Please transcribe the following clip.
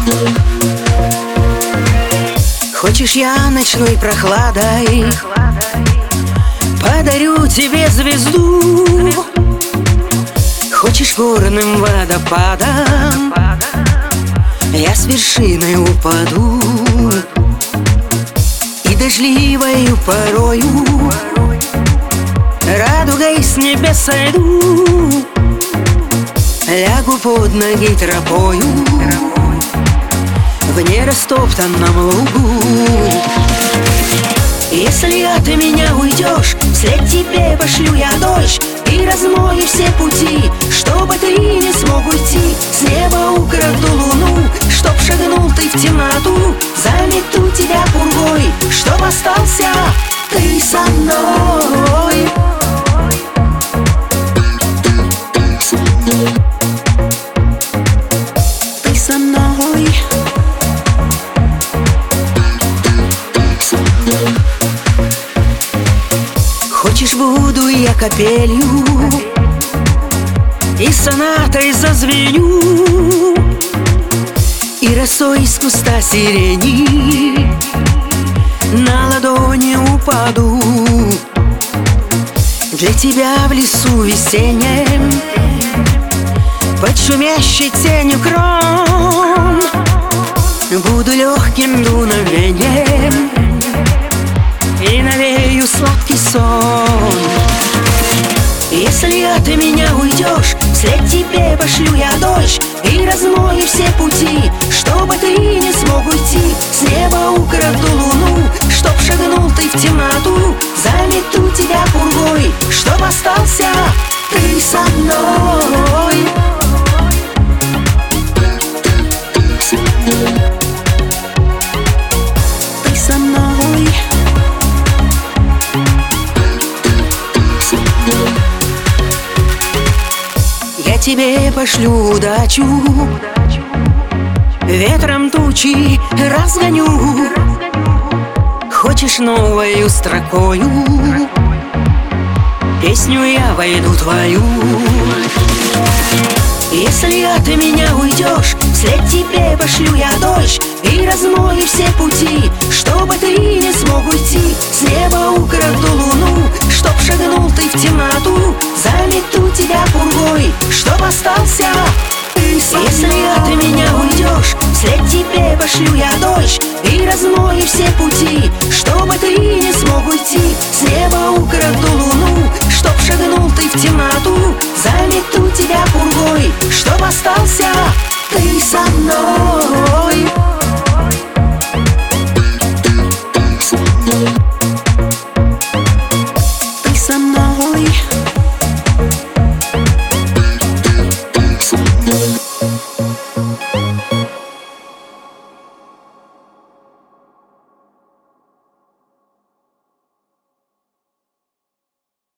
Хочешь, я ночной прохладой подарю тебе звезду? Хочешь, горным водопадом я с вершины упаду? И дождливою порою радугой с небес сойду, лягу под ноги тропою в нерастоптанном лугу. Если от меня уйдешь, вслед тебе пошлю я дождь и размою все пути, чтобы ты не смог уйти. С неба украду луну, чтоб шагнул ты в темноту. Замету тебя пургой, чтоб остался ты со мной. Ты со мной. Хочешь, буду я капелью и сонатой зазвеню, и росой из куста сирени на ладони упаду. Для тебя в лесу весеннем под шумящей тенью крон буду легким дуновением и навею сладкий сон. Если от меня уйдешь, вслед тебе пошлю я дождь и размою все пути, чтобы ты не смог уйти. С неба украду луну, чтоб шагнул ты в темноту. Замету тебя пургой, чтоб остался ты со мной. Ты со мной. Я тебе пошлю удачу, ветром тучи разгоню. Хочешь, новою строкою песню я войду твою. Если от меня уйдешь, вслед тебе пошлю я дождь и размою все пути, чтобы ты не смог уйти. С неба украду луну, чтоб шагнул ты в темноту. Замету тебя пургой, чтоб остался ты со мной. Если от меня уйдешь, вслед тебе пошлю я дождь и размою все пути, чтобы ты не смог уйти. С неба украду луну, чтоб шагнул ты в темноту. Замету тебя пургой, чтоб остался ты со мной.